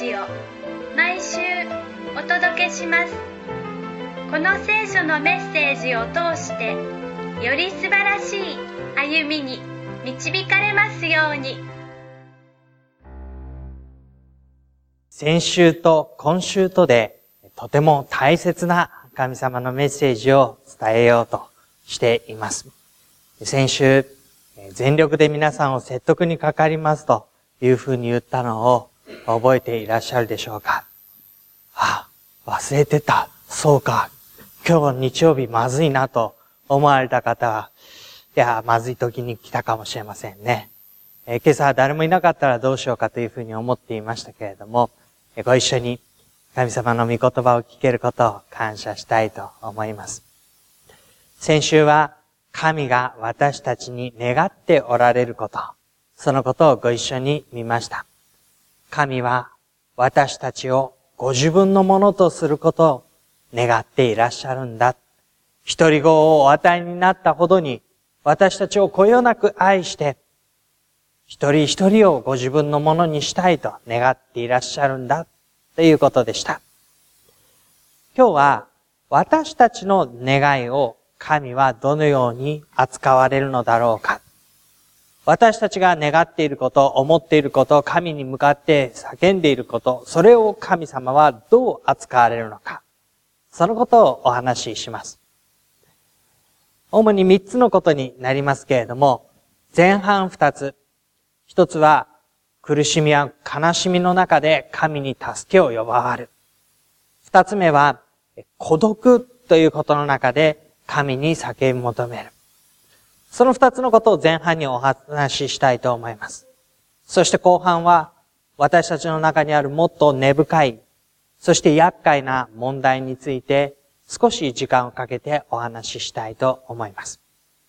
ジを毎週お届けします。この聖書のメッセージを通してより素晴らしい歩みに導かれますように。 先週と今週とでとても大切な神様のメッセージを伝えようとしています。先週、全力で皆さんを説得にかかりますというふうに言ったのを覚えていらっしゃるでしょうか。忘れてた。そうか。今日日曜日まずいなと思われた方は、まずい時に来たかもしれませんね。今朝誰もいなかったらどうしようかというふうに思っていましたけれども、ご一緒に神様の御言葉を聞けることを感謝したいと思います。先週は神が私たちに願っておられること、そのことをご一緒に見ました。神は私たちをご自分のものとすることを願っていらっしゃるんだ。一人子をお与えになったほどに私たちをこよなく愛して、一人一人をご自分のものにしたいと願っていらっしゃるんだということでした。今日は私たちの願いを神はどのように扱われるのだろうか。私たちが願っていること、思っていること、神に向かって叫んでいること、それを神様はどう扱われるのか。そのことをお話しします。主に3つのことになりますけれども、前半2つ。1つは苦しみや悲しみの中で神に助けを呼ばわる。2つ目は孤独ということの中で神に叫び求める。その2つのことを前半にお話ししたいと思います。そして後半は私たちの中にあるもっと根深い、そして厄介な問題について少し時間をかけてお話ししたいと思います。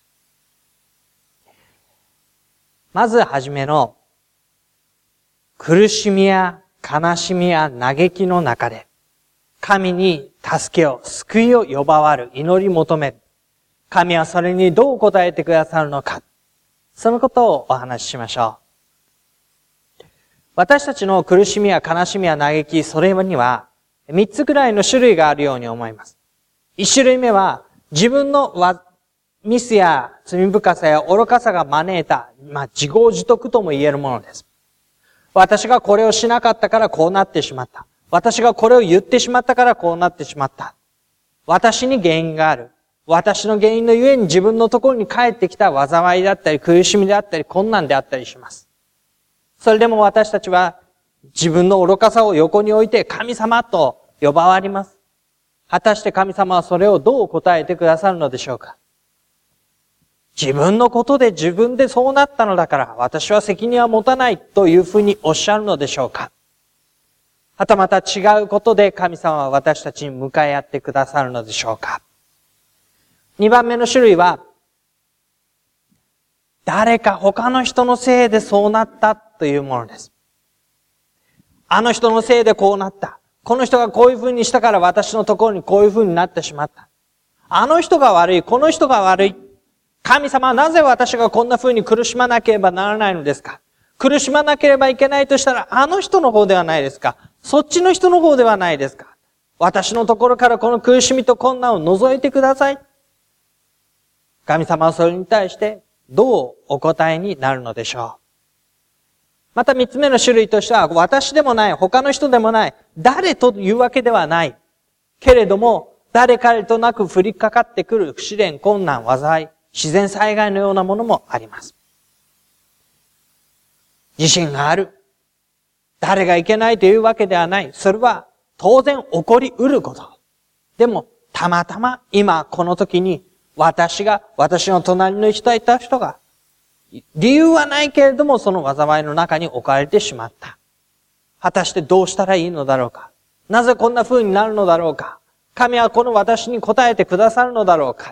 まずはじめの苦しみや悲しみや嘆きの中で神に助けを、救いを呼ばわる、祈り求める。神はそれにどう答えてくださるのか。そのことをお話ししましょう。私たちの苦しみや悲しみや嘆き、それには3つくらいの種類があるように思います。1種類目は自分のミスや罪深さや愚かさが招いた、自業自得とも言えるものです。私がこれをしなかったからこうなってしまった。私がこれを言ってしまったからこうなってしまった。私に原因がある。私の原因のゆえに自分のところに帰ってきた災いだったり苦しみであったり困難であったりします。それでも私たちは自分の愚かさを横に置いて神様と呼ばわります。果たして神様はそれをどう答えてくださるのでしょうか。自分のことで自分でそうなったのだから私は責任は持たないというふうにおっしゃるのでしょうか。はたまた違うことで神様は私たちに向かい合ってくださるのでしょうか。2番目の種類は、誰か他の人のせいでそうなったというものです。あの人のせいでこうなった。この人がこういう風にしたから私のところにこういう風になってしまった。あの人が悪い、この人が悪い。神様はなぜ私がこんな風に苦しまなければならないのですか？苦しまなければいけないとしたらあの人の方ではないですか？そっちの人の方ではないですか？私のところからこの苦しみと困難を除いてください。神様はそれに対してどうお答えになるのでしょう。また3つ目の種類としては、私でもない、他の人でもない、誰というわけではない。けれども、誰彼となく降りかかってくる試練、困難、災い、自然災害のようなものもあります。地震がある。誰がいけないというわけではない。それは当然起こりうること。でも、たまたま今この時に私の隣の人が、理由はないけれどもその災いの中に置かれてしまった。果たしてどうしたらいいのだろうか。なぜこんな風になるのだろうか。神はこの私に答えてくださるのだろうか。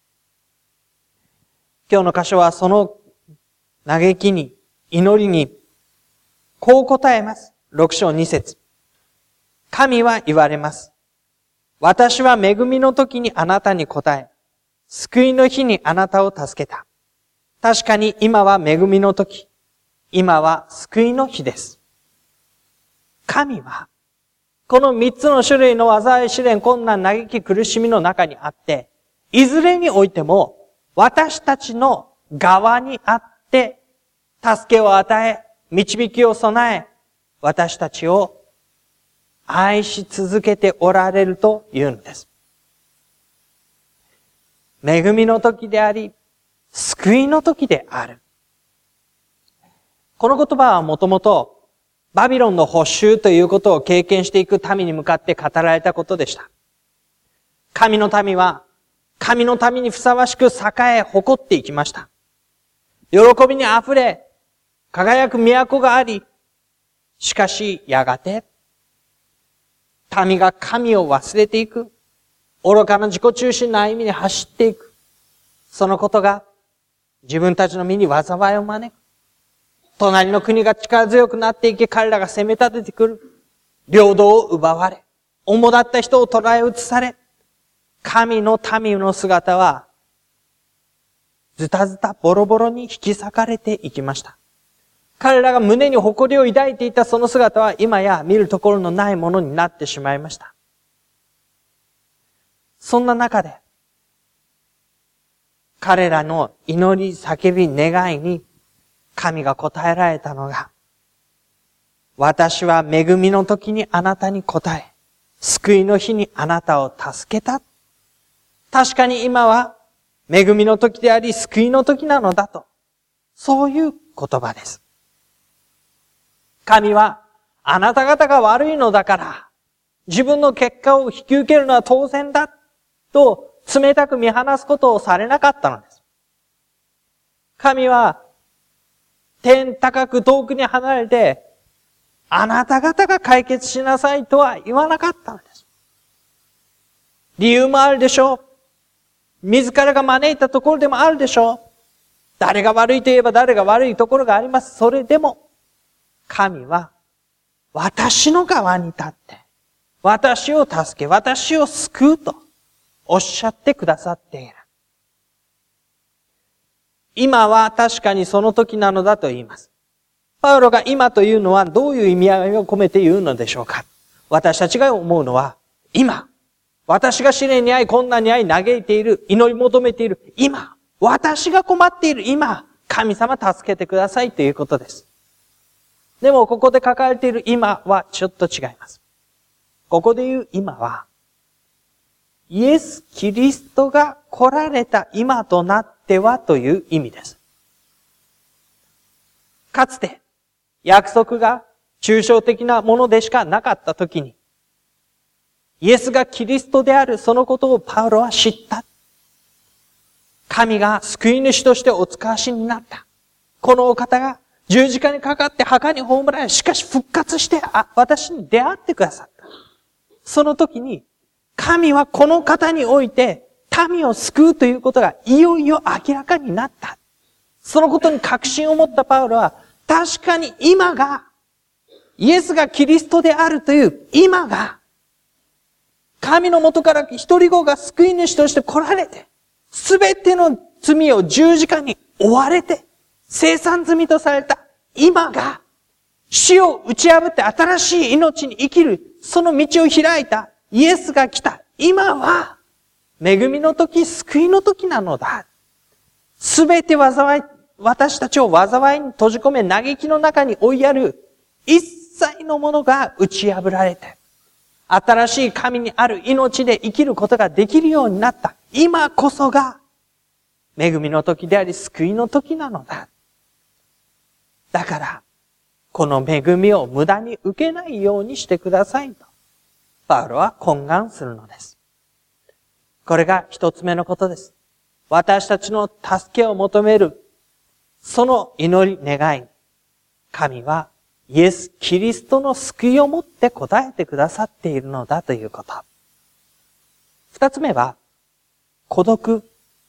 今日の箇所はその嘆きに、祈りに、こう答えます。6章2節。神は言われます。私は恵みの時にあなたに答え、救いの日にあなたを助けた。確かに今は恵みの時、今は救いの日です。 神は、この三つの種類の災い、試練、困難、嘆き、苦しみの中にあって、いずれにおいても、私たちの側にあって、助けを与え、導きを備え、私たちを愛し続けておられるというのです。恵みの時であり、救いの時である。この言葉はもともとバビロンの捕囚ということを経験していく民に向かって語られたことでした。神の民は神の民にふさわしく栄え誇っていきました。喜びにあふれ輝く都があり、しかしやがて民が神を忘れていく、愚かな自己中心な歩みに走っていく。そのことが自分たちの身に災いを招く。隣の国が力強くなっていき、彼らが攻め立ててくる。領土を奪われ、主だった人を捕らえ移され、神の民の姿は、ずたずたボロボロに引き裂かれていきました。彼らが胸に誇りを抱いていたその姿は、今や見るところのないものになってしまいました。そんな中で、彼らの祈り、叫び、願いに、神が答えられたのが、私は恵みの時にあなたに答え、救いの日にあなたを助けた。確かに今は恵みの時であり救いの時なのだと。そういう言葉です。神はあなた方が悪いのだから、自分の結果を引き受けるのは当然だと冷たく見放すことをされなかったのです。神は天高く遠くに離れて、あなた方が解決しなさいとは言わなかったのです。理由もあるでしょう。自らが招いたところでもあるでしょう。誰が悪いといえば誰が悪いところがあります。それでも、神は私の側に立って、私を助け、私を救うとおっしゃってくださっている。今は確かにその時なのだと言います。パウロが今というのはどういう意味合いを込めて言うのでしょうか。私たちが思うのは、今、私が試練に遭い困難に遭い嘆いている、祈り求めている、今、私が困っている今、神様助けてくださいということです。でもここで書かれている今はちょっと違います。ここで言う今は、イエス・キリストが来られた今となってはという意味です。かつて約束が抽象的なものでしかなかったときに、イエスがキリストであるそのことをパウロは知った。神が救い主としてお使わしになった。このお方が十字架にかかって墓に葬られ、しかし復活して私に出会ってくださった。その時に神はこの方において民を救うということがいよいよ明らかになった。そのことに確信を持ったパウロは、確かに今が、イエスがキリストであるという今が、神の元から一人子が救い主として来られて、すべての罪を十字架に追われて、清算済みとされた今が、死を打ち破って新しい命に生きる、その道を開いたイエスが来た今は、恵みの時、救いの時なのだ。すべて私たちを災いに閉じ込め、嘆きの中に追いやる、一切のものが打ち破られて、新しい神にある命で生きることができるようになった。今こそが、恵みの時であり、救いの時なのだ。だから、この恵みを無駄に受けないようにしてくださいと、パウロは懇願するのです。これが一つ目のことです。私たちの助けを求める、その祈り、願い、神はイエス・キリストの救いをもって答えてくださっているのだということ。二つ目は、孤独。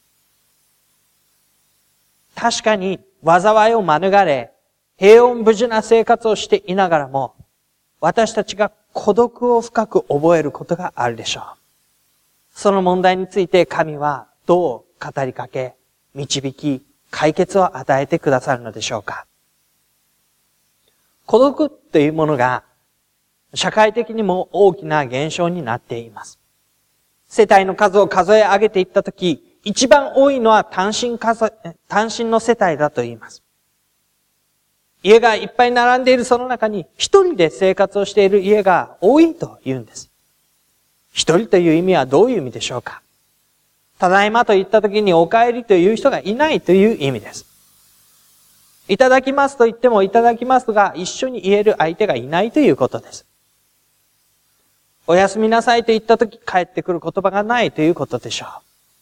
確かに災いを免れ、平穏無事な生活をしていながらも、私たちが孤独を深く覚えることがあるでしょう。その問題について神はどう語りかけ、導き、解決を与えてくださるのでしょうか。孤独というものが社会的にも大きな現象になっています。世帯の数を数え上げていったとき、一番多いのは単身の世帯だと言います。家がいっぱい並んでいるその中に一人で生活をしている家が多いと言うんです。一人という意味はどういう意味でしょうか？ただいまと言ったときにお帰りという人がいないという意味です。いただきますと言ってもいただきますが一緒に言える相手がいないということです。おやすみなさいと言ったとき帰ってくる言葉がないということでしょう。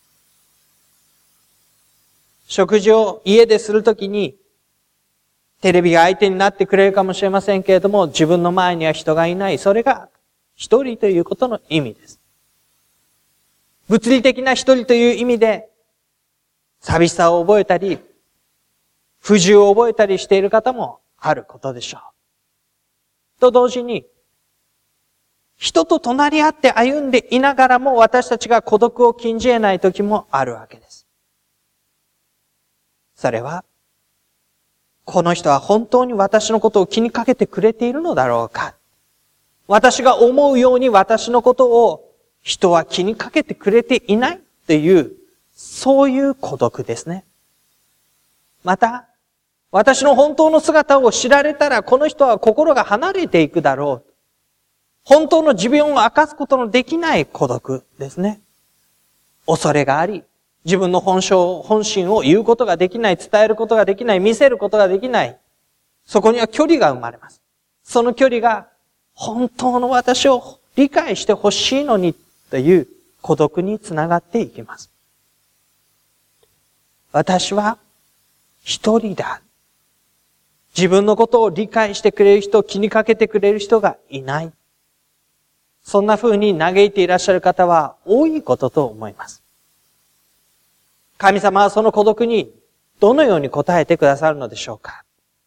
食事を家でするときにテレビが相手になってくれるかもしれませんけれども、自分の前には人がいない。それが一人ということの意味です。物理的な一人という意味で、寂しさを覚えたり、不自由を覚えたりしている方もあることでしょう。と同時に、人と隣り合って歩んでいながらも私たちが孤独を禁じ得ない時もあるわけです。それは、この人は本当に私のことを気にかけてくれているのだろうか。私が思うように私のことを人は気にかけてくれていないという、そういう孤独ですね。また、私の本当の姿を知られたらこの人は心が離れていくだろう。本当の自分を明かすことのできない孤独ですね。恐れがあり、自分の本心を言うことができない、伝えることができない、見せることができない。そこには距離が生まれます。その距離が本当の私を理解してほしいのにという孤独につながっていきます。私は一人だ。自分のことを理解してくれる人、気にかけてくれる人がいない。そんな風に嘆いていらっしゃる方は多いことと思います。神様はその孤独にどのように応えてくださるのでしょうか。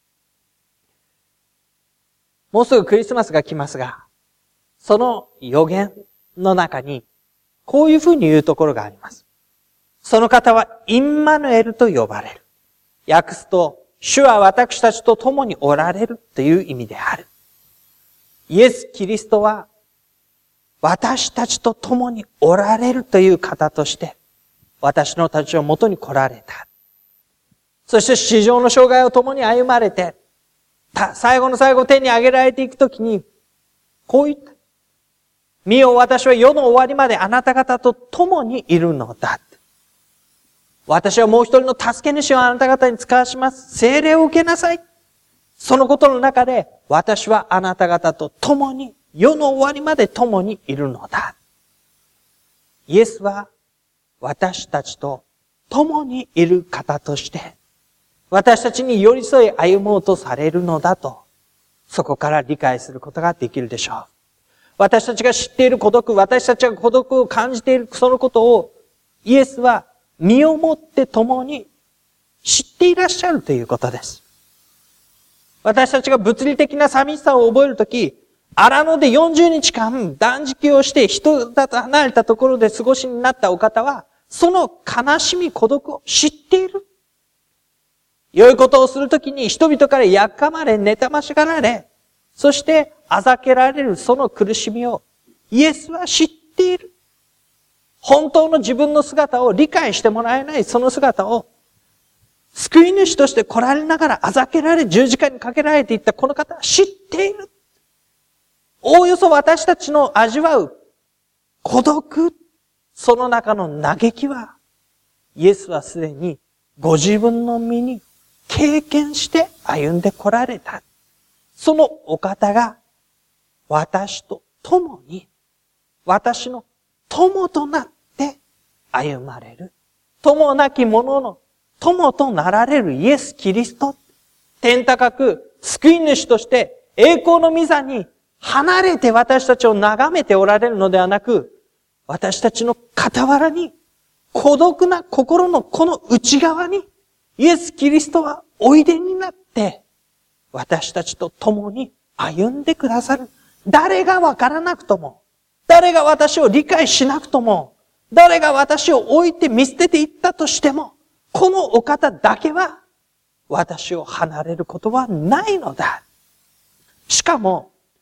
もうすぐクリスマスが来ますが、その予言の中にこういうふうに言うところがあります。その方はインマヌエルと呼ばれる。訳すと、主は私たちと共におられるという意味である。イエス・キリストは私たちと共におられるという方として、私のたちを元に来られた。そして地上の生涯を共に歩まれて、最後の最後手に上げられていくときに、こう言った。見よ、私は世の終わりまであなた方と共にいるのだ。私はもう一人の助け主をあなた方に使わします。聖霊を受けなさい。そのことの中で、私はあなた方と共に、世の終わりまで共にいるのだ。イエスは、私たちと共にいる方として、私たちに寄り添い歩もうとされるのだと、そこから理解することができるでしょう。私たちが知っている孤独、私たちが孤独を感じているそのことを、イエスは身をもって共に知っていらっしゃるということです。私たちが物理的な寂しさを覚えるとき、荒野で40日間断食をして人だと離れたところで過ごしになったお方は、その悲しみ孤独を知っている。良いことをするときに人々からやっかまれ、妬ましがられ、そしてあざけられるその苦しみをイエスは知っている。本当の自分の姿を理解してもらえないその姿を救い主として来られながらあざけられ十字架にかけられていったこの方は知っている。おおよそ私たちの味わう孤独、その中の嘆きはイエスはすでにご自分の身に経験して歩んで来られた。そのお方が私と共に、私の友となって歩まれる。友なき者の友となられるイエス・キリスト。天高く救い主として栄光の御座に離れて私たちを眺めておられるのではなく、私たちの傍らに孤独な心のこの内側にイエス・キリストはおいでになって私たちと共に歩んでくださる。誰がわからなくとも、誰が私を理解しなくとも、誰が私を置いて見捨てていったとしても、このお方だけは私を離れることはないのだ。しかも、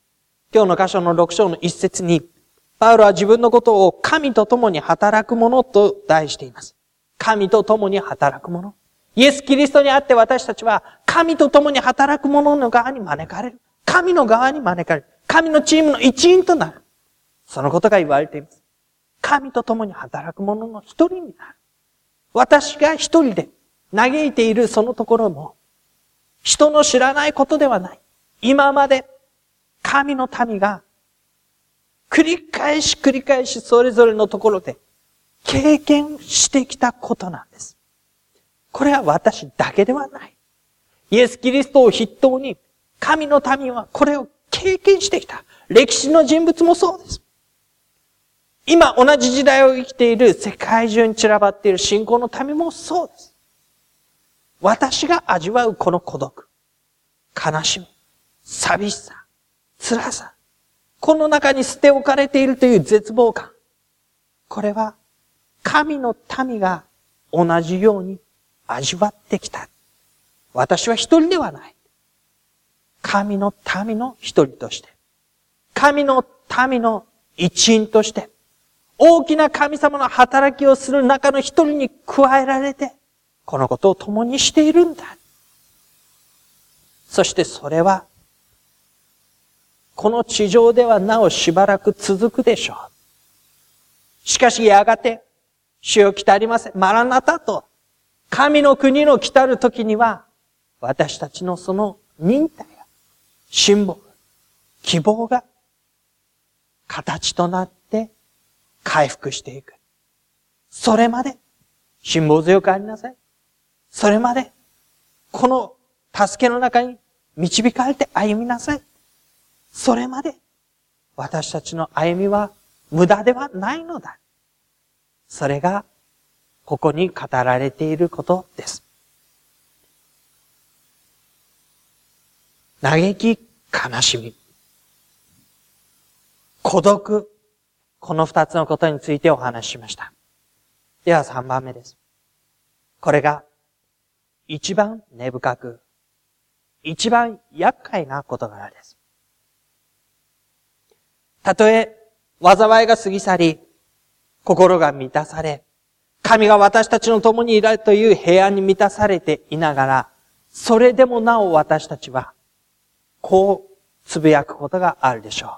今日の箇所の6章の一節に、パウロは自分のことを神と共に働く者と題しています。神と共に働く者。イエス・キリストにあって私たちは神と共に働く者の側に招かれる。神の側に招かれる。神のチームの一員となる。そのことが言われています。神と共に働く者の一人になる。私が一人で嘆いているそのところも、人の知らないことではない。今まで神の民が繰り返しそれぞれのところで経験してきたことなんです。これは私だけではない。イエス・キリストを筆頭に神の民はこれを経験してきた。歴史の人物もそうです。今同じ時代を生きている世界中に散らばっている信仰の民もそうです。私が味わうこの孤独、悲しみ、寂しさ、辛さ、この中に捨て置かれているという絶望感。これは神の民が同じように味わってきた。私は一人ではない。神の民の一人として、神の民の一員として、大きな神様の働きをする中の一人に加えられて、このことを共にしているんだ。そしてそれは、この地上ではなおしばらく続くでしょう。しかしやがて、主よ来たりません。マラナタと、神の国の来たる時には、私たちのその忍耐や、辛抱、希望が、形となって回復していく。それまで、辛抱強くありなさい。それまで、この助けの中に導かれて歩みなさい。それまで、私たちの歩みは無駄ではないのだ。それが、ここに語られていることです。嘆き、悲しみ、孤独、この二つのことについてお話ししました。では3番目です。これが、一番根深く、一番厄介な事柄です。たとえ、災いが過ぎ去り、心が満たされ、神が私たちの共にいるという平安に満たされていながら、それでもなお私たちは、こうつぶやくことがあるでしょう。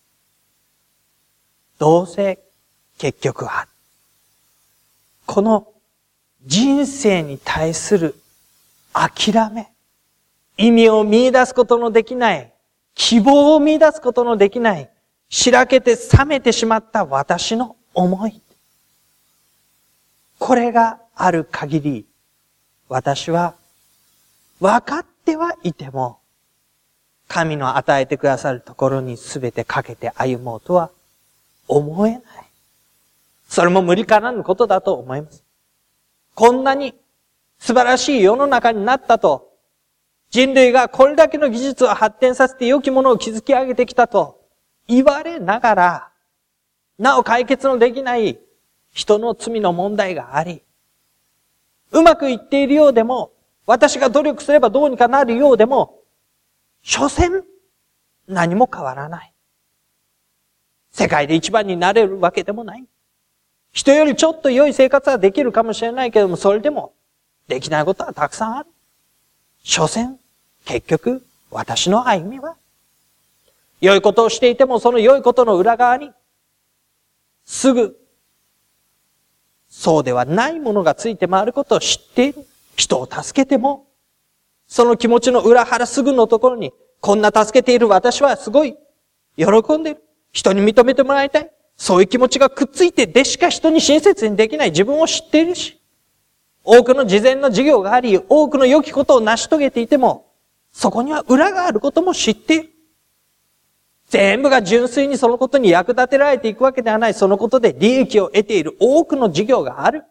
どうせ結局は、この人生に対する諦め、意味を見出すことのできない、希望を見出すことのできない、しらけて冷めてしまった私の思い。これがある限り、私は分かってはいても、神の与えてくださるところに全てかけて歩もうとは思えない。それも無理からぬことだと思います。こんなに素晴らしい世の中になったと、人類がこれだけの技術を発展させて良きものを築き上げてきたと言われながら、なお解決のできない人の罪の問題があり、うまくいっているようでも、私が努力すればどうにかなるようでも、所詮何も変わらない。世界で一番になれるわけでもない。人よりちょっと良い生活はできるかもしれないけども、それでもできないことはたくさんある。所詮、結局、私の歩みは、良いことをしていてもその良いことの裏側に、すぐ、そうではないものがついて回ることを知っている。人を助けても、その気持ちの裏腹すぐのところに、こんな助けている私はすごい喜んでいる。人に認めてもらいたい。そういう気持ちがくっついてでしか人に親切にできない自分を知っているし、多くの事前の授業があり、多くの良きことを成し遂げていても、そこには裏があることも知っている。全部が純粋にそのことに役立てられていくわけではない。そのことで利益を得ている多くの授業がある。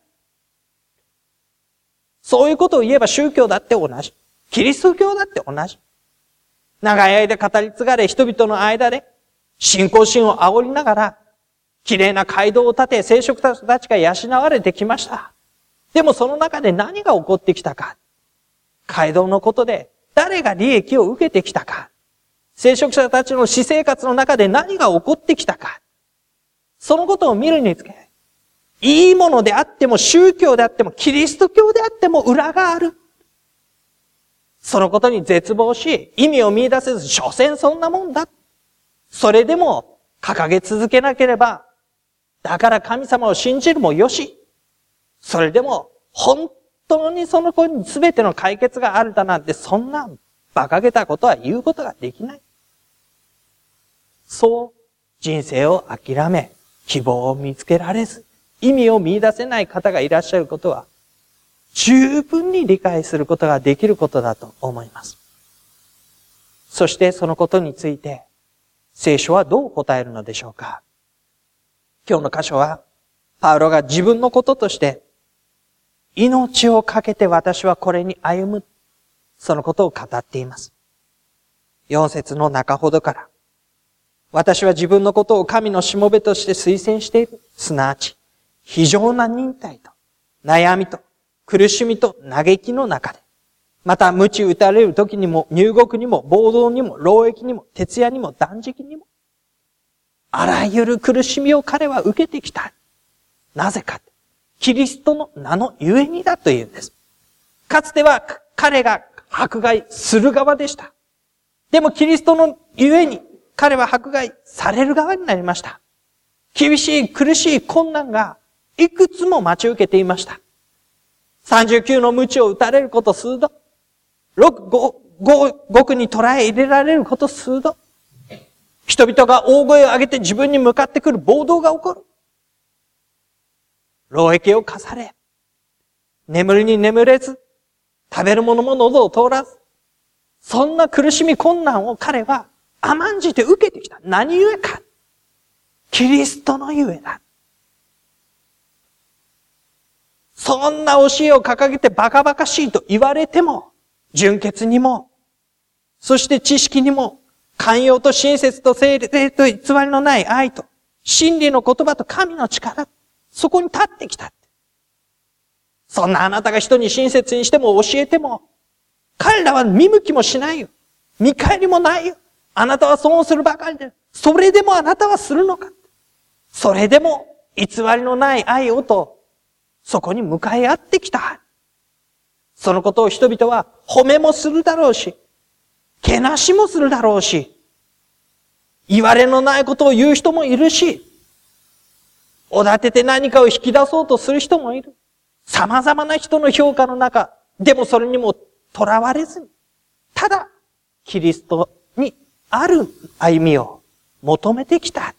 そういうことを言えば宗教だって同じ。キリスト教だって同じ。長い間語り継がれ、人々の間で信仰心を煽りながら、綺麗な街道を建て、聖職者たちが養われてきました。でもその中で何が起こってきたか。街道のことで誰が利益を受けてきたか。 聖職者たちの私生活の中で何が起こってきたか。そのことを見るにつけ、いいものであっても宗教であってもキリスト教であっても裏がある。そのことに絶望し、意味を見出せず、所詮そんなもんだ。それでも掲げ続けなければ、だから神様を信じるもよし。それでも本当にその子に全ての解決があるだなんて、そんな馬鹿げたことは言うことができない。そう人生を諦め、希望を見つけられず、意味を見出せない方がいらっしゃることは、十分に理解することができることだと思います。そしてそのことについて、聖書はどう答えるのでしょうか。今日の箇所は、パウロが自分のこととして、命をかけて私はこれに歩む、そのことを語っています。4節の中ほどから、私は自分のことを神のしもべとして推薦している。すなわち、非常な忍耐と、悩みと、苦しみと嘆きの中で、また鞭打たれる時にも、入獄にも、暴動にも、労役にも、徹夜にも、断食にも、あらゆる苦しみを彼は受けてきた。なぜか。キリストの名のゆえにだというんです。かつては彼が迫害する側でした。でもキリストのゆえに彼は迫害される側になりました。厳しい苦しい困難がいくつも待ち受けていました。39の鞭を打たれること数度。獄に捕らえ入れられること数度。人々が大声を上げて自分に向かってくる暴動が起こる。労役を課され、眠るに眠れず、食べるものも喉を通らず、そんな苦しみ困難を彼は甘んじて受けてきた。何故か。キリストのゆえだ。そんな教えを掲げてバカバカしいと言われても、純潔にも、そして知識にも、寛容と親切と聖霊と偽りのない愛と、真理の言葉と神の力、そこに立ってきた。そんなあなたが人に親切にしても教えても、彼らは見向きもしないよ。見返りもないよ。あなたは損をするばかりで、それでもあなたはするのか。それでも偽りのない愛をと、そこに向かい合ってきた。そのことを人々は褒めもするだろうし、けなしもするだろうし、言われのないことを言う人もいるし、おだてて何かを引き出そうとする人もいる。様々な人の評価の中、でもそれにも囚われずに、ただ、キリストにある歩みを求めてきた。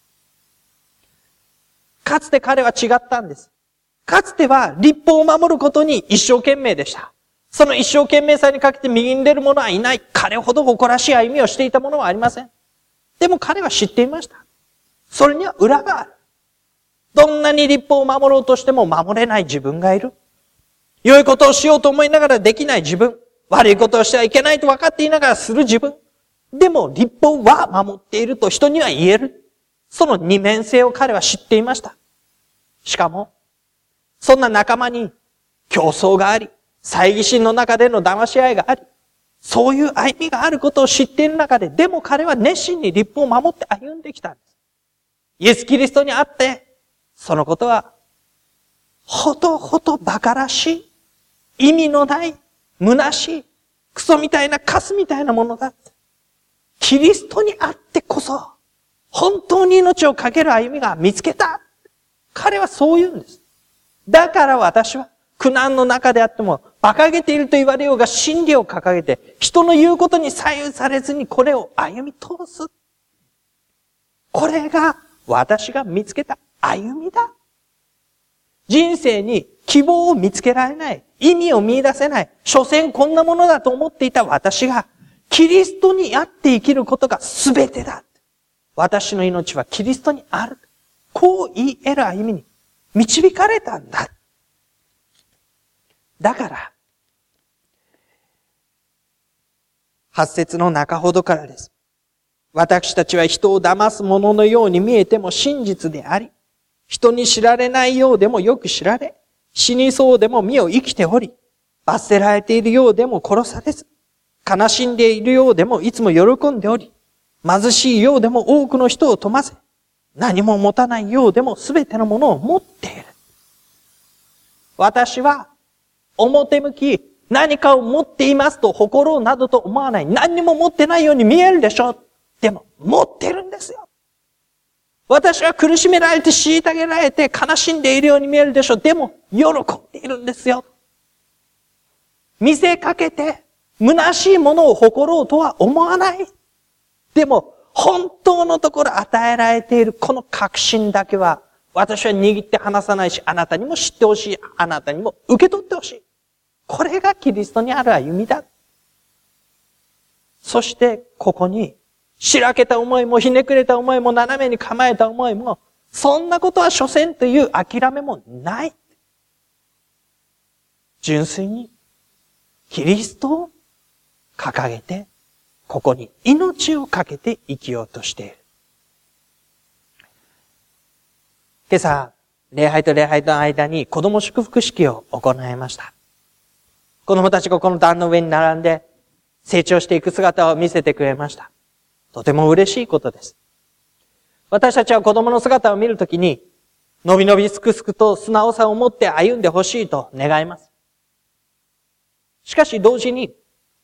かつて彼は違ったんです。かつては律法を守ることに一生懸命でした。その一生懸命さにかけて右に出る者はいない。彼ほど誇らしい歩みをしていた者はありません。でも彼は知っていました。それには裏がある。どんなに律法を守ろうとしても守れない自分がいる。良いことをしようと思いながらできない自分。悪いことをしてはいけないと分かっていながらする自分。でも律法は守っていると人には言える。その二面性を彼は知っていました。しかも、そんな仲間に競争があり、猜疑心の中での騙し合いがあり、そういう歩みがあることを知っている中で、でも彼は熱心に律法を守って歩んできたんです。イエス・キリストにあって、そのことは、ほどほど馬鹿らしい、意味のない、虚しい、クソみたいなカスみたいなものだ。キリストにあってこそ、本当に命をかける歩みが見つけた。彼はそう言うんです。だから私は、苦難の中であっても、馬鹿げていると言われようが真理を掲げて、人の言うことに左右されずにこれを歩み通す。これが私が見つけた歩みだ。人生に希望を見つけられない、意味を見出せない、所詮こんなものだと思っていた私が、キリストにあって生きることが全てだ。私の命はキリストにある。こう言い得る歩みに導かれたんだ。だから、8節の中ほどからです。私たちは人を騙すもののように見えても真実であり、人に知られないようでもよく知られ、死にそうでも身を生きており、罰せられているようでも殺されず、 悲しんでいるようでもいつも喜んでおり、貧しいようでも多くの人を富ませ、何も持たないようでもすべてのものを持っている。私は表向き何かを持っていますと誇ろうなどと思わない。何にも持ってないように見えるでしょ。でも持ってるんですよ。私は苦しめられて虐げられて悲しんでいるように見えるでしょ。でも喜んでいるんですよ。見せかけて虚しいものを誇ろうとは思わない。でも本当のところ与えられているこの確信だけは私は握って離さないし、あなたにも知ってほしい。あなたにも受け取ってほしい。これがキリストにある歩みだ。そしてここにしらけた思いもひねくれた思いも斜めに構えた思いも、そんなことは所詮という諦めもない。純粋にキリストを掲げて、ここに命をかけて生きようとしている。今朝、礼拝と礼拝の間に子供祝福式を行いました。子供たちがこの壇の上に並んで成長していく姿を見せてくれました。とても嬉しいことです。私たちは子供の姿を見るときに、のびのびすくすくと素直さを持って歩んでほしいと願います。しかし同時に、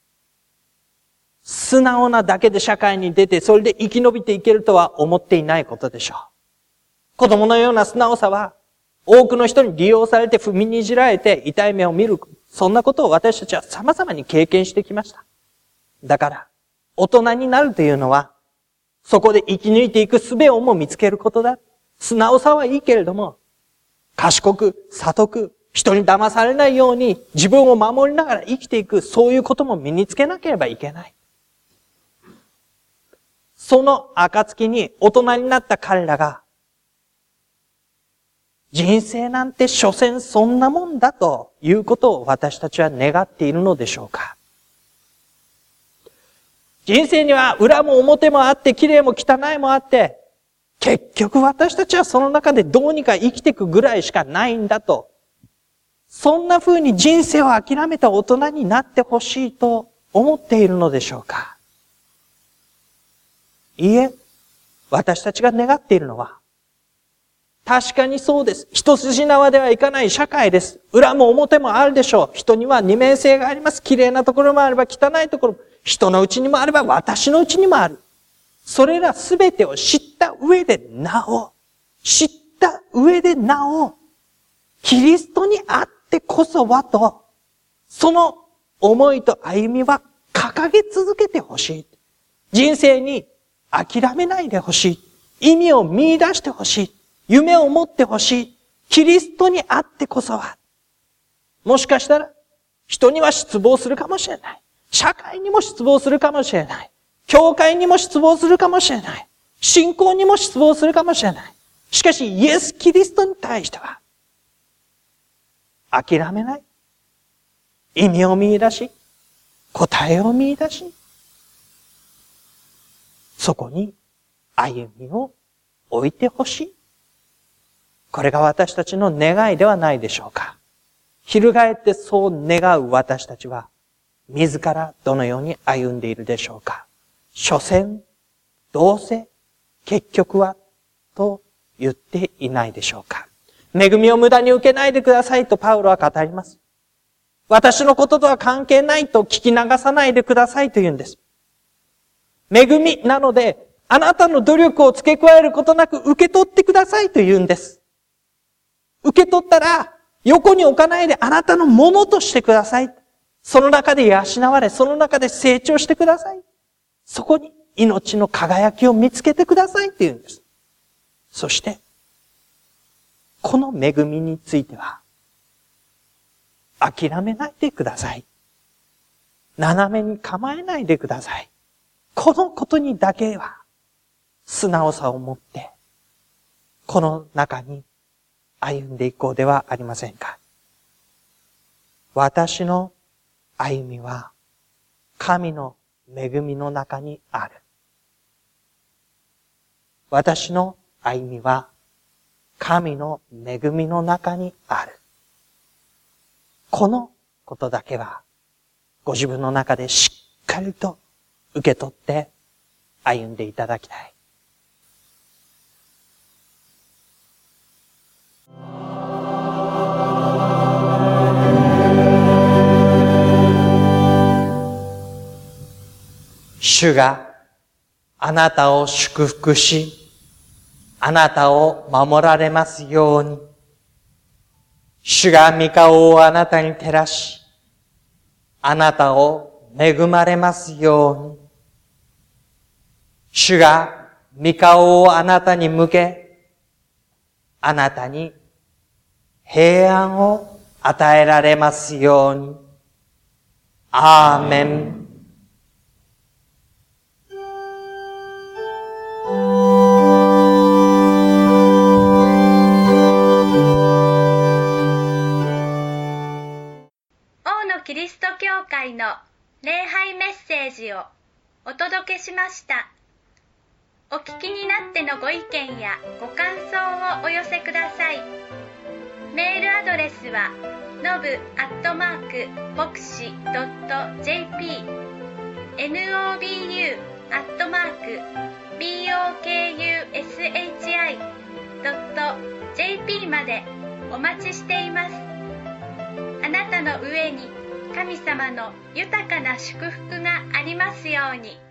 素直なだけで社会に出て、それで生き延びていけるとは思っていないことでしょう。子供のような素直さは、多くの人に利用されて踏みにじられて痛い目を見る、そんなことを私たちは様々に経験してきました。だから、大人になるというのは、そこで生き抜いていく術をも見つけることだ。素直さはいいけれども、賢く、悟く、人に騙されないように自分を守りながら生きていく、そういうことも身につけなければいけない。その暁に大人になった彼らが、人生なんて所詮そんなもんだということを私たちは願っているのでしょうか。人生には裏も表もあって、綺麗も汚いもあって、結局私たちはその中でどうにか生きていくぐらいしかないんだと。そんな風に人生を諦めた大人になってほしいと思っているのでしょうか。いいえ、私たちが願っているのは、確かにそうです。一筋縄ではいかない社会です。裏も表もあるでしょう。人には二面性があります。綺麗なところもあれば汚いところも。人のうちにもあれば私のうちにもある。それらすべてを知った上でなお、キリストにあってこそはと、その思いと歩みは掲げ続けてほしい。人生に諦めないでほしい。意味を見出してほしい。夢を持ってほしい。キリストにあってこそは。もしかしたら、人には失望するかもしれない。社会にも失望するかもしれない。教会にも失望するかもしれない。信仰にも失望するかもしれない。しかし、イエス・キリストに対しては、諦めない。意味を見出し、答えを見出し、そこに歩みを置いてほしい。これが私たちの願いではないでしょうか。翻ってそう願う私たちは、自らどのように歩んでいるでしょうか。所詮、どうせ、結局は、と言っていないでしょうか。恵みを無駄に受けないでくださいとパウロは語ります。私のこととは関係ないと聞き流さないでくださいと言うんです。恵みなので、あなたの努力を付け加えることなく受け取ってくださいと言うんです。受け取ったら、横に置かないであなたのものとしてください。その中で養われ、その中で成長してください。そこに命の輝きを見つけてくださいって言うんです。そして、この恵みについては、諦めないでください。斜めに構えないでください。このことにだけは、素直さを持って、この中に歩んでいこうではありませんか。私の歩みは、神の恵みの中にある。私の歩みは、神の恵みの中にある。このことだけは、ご自分の中でしっかりと受け取って歩んでいただきたい。主があなたを祝福し、あなたを守られますように。主が御顔をあなたに照らし、あなたを恵まれますように。主が御顔をあなたに向け、あなたに平安を与えられますように。アーメン。 キリスト教会の礼拝メッセージをお届けしました。お聞きになってのご意見やご感想をお寄せください。メールアドレスはnobu@voxi.jp nobu@bokushi.jp までお待ちしています。あなたの上に神様の豊かな祝福がありますように。